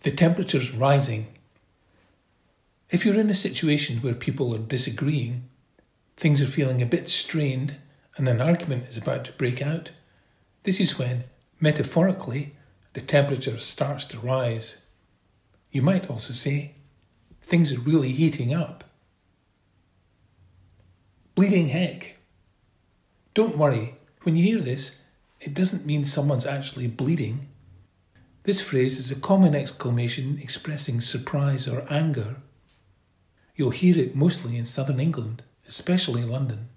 The temperature's rising. If you're in a situation where people are disagreeing, things are feeling a bit strained, and an argument is about to break out, this is when, metaphorically, the temperature starts to rise. You might also say, things are really heating up. Bleeding heck. Don't worry, when you hear this, it doesn't mean someone's actually bleeding. This phrase is a common exclamation expressing surprise or anger. You'll hear it mostly in southern England, especially London.